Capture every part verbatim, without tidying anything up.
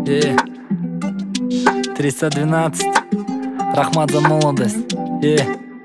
Yeah. триста двенадцать. Рахмат за молодость. Yeah.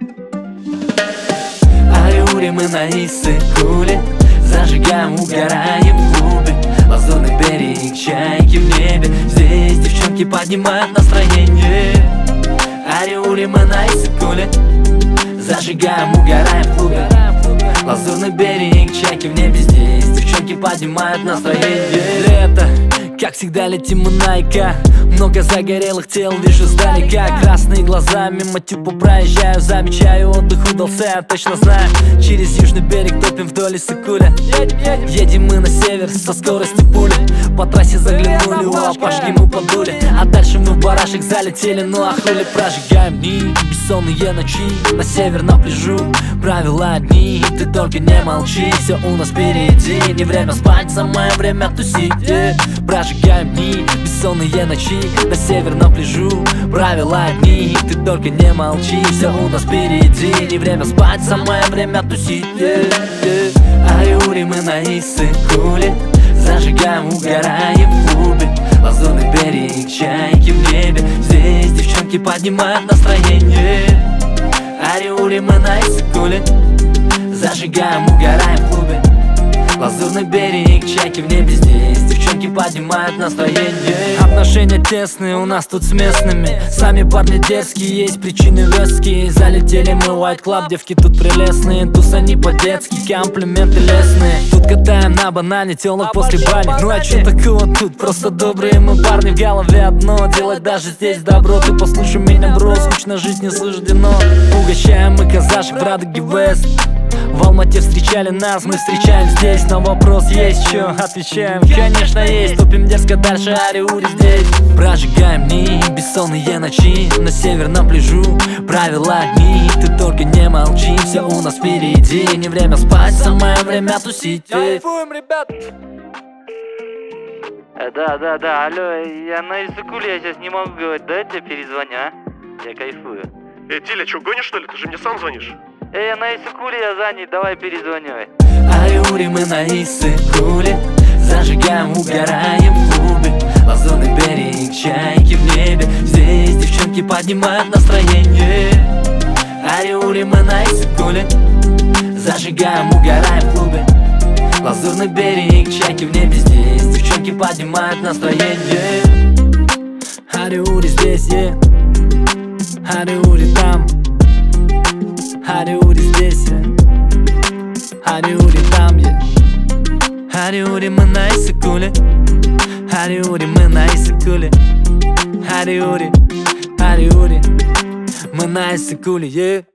Аюри мы на Иссык-Куле, зажигаем, угораем в клубе. Лазурный берег, чайки в небе, здесь девчонки поднимают настроение. Аюри мы на Иссык-Куле, зажигаем, угораем в клубе. Лазурный берег, чайки в небе, здесь девчонки поднимают настроение. Лето, как всегда летим мы на Ика. Много загорелых тел вижу сдалека. Красные глаза мимо тюпа проезжаю. Замечаю, отдых удался, я точно знаю. Через южный берег топим вдоль Иссык-Куля. Едем мы на север со скоростью пули. По трассе заглянули, у Апашки мы подули. А дальше мы в барашек залетели, ну а хули. Прожигаем дни, бессонные ночи. На север на пляжу, правила одни. Ты только не молчи, все у нас впереди. Не время спать, самое время тусить. Прожигаем дни, бессонные ночи. На север на пляжу, правила одни. Ты только не молчи, все у нас впереди. Не время спать, самое время тусить. Аюри мы на Иссык-Куле, зажигаем, угораем в клубе. Лазурный берег, чайки в небе, здесь девчонки поднимают настроение. Аюри мы на Иссык-Куле, зажигаем, угораем в клубе. Лазурный берег, чайки в небе, здесь девчонки поднимают настроение. Отношения тесные у нас тут с местными. Сами парни дерзкие, есть причины веские. Залетели мы в White Club, девки тут прелестные. Туса не по-детски, комплименты лестные. Тут катаем на банане, телок после бани. Ну а чё такого тут, просто добрые мы парни. В голове одно, делать даже здесь добро. Ты послушай меня, бро, скучно жить не суждено. Угощаем мы казашек в Радуге Вест. В Алмате встречали нас, мы встречаем здесь. На вопрос есть чё, отвечаем, конечно есть. Топим дерзко дальше, Аюри здесь. Прожигаем дни, бессонные ночи. На север на пляжу, правила одни. Ты только не молчи, все у нас впереди. Не время спать, самое время тусить. Кайфуем, ребят. Да, да, да, алло, я на Иссык-Куле, я сейчас не могу говорить, дай я тебе перезвоню, а? Я кайфую. Эй, Тиля, что, гонишь что ли? Ты же мне сам звонишь. Эй, я на Иссык-Куле, я занят, давай перезвоню. Аюри мы на Иссык-Куле, зажигаем, угораем в клубе. Лазурный берег, чайки в небе, здесь девчонки поднимают настроение. Аюри мы на Иссык-Куле, зажигаем, угораем в клубе. Лазурный берег, чайки в небе, здесь девчонки поднимают настроение. Аюри здесь, yeah. Аюри там. Аюри здесь, yeah. Аюри там, yeah. Аюри мы на Иссык-Куле, Аюри мы на Иссык-Куле. Аюри, Аюри, мы на Иссык-Куле, yeah.